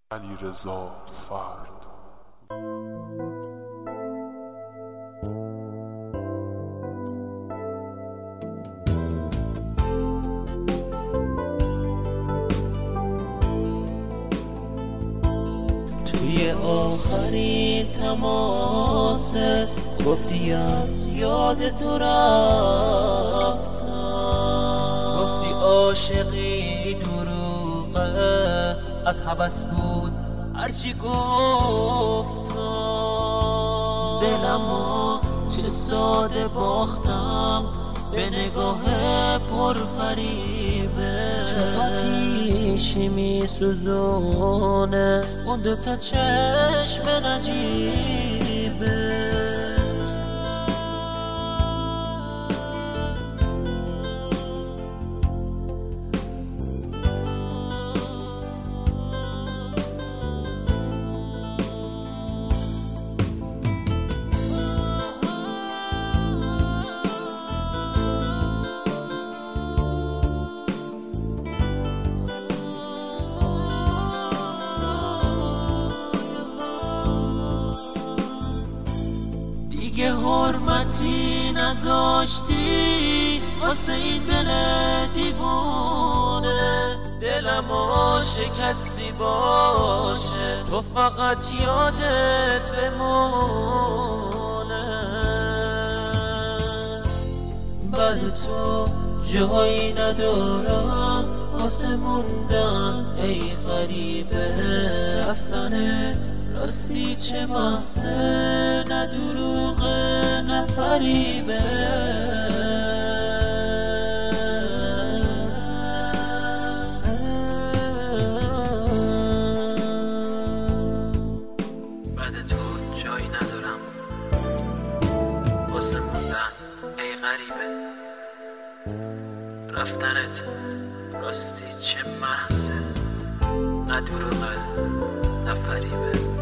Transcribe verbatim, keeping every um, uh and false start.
علیرضا فرد. توی آخرین تماس گفتی از یاد تو رفتم، گفتی عاشقی دروغه، از هوس بود هرچی گفتم. دلمو چه ساده باختم به نگاه پرفریبه، چه آتیشی می سوزونه اون دوتا چشم نجیبه. دیگه حرمتی نذاشتی واسه این دل دیوونه، دلمو شکستی باشه تو فقط یادت بمونه. بعد تو جایی ندارم واسه موندن ای غریبه، رفتنت راستی چه محضه، نه دروغه نه فریبه. بعد تو جایی ندارم واسه موندن ای غریبه، رفتنت راستی چه محضه، نه دروغه نه فریبه.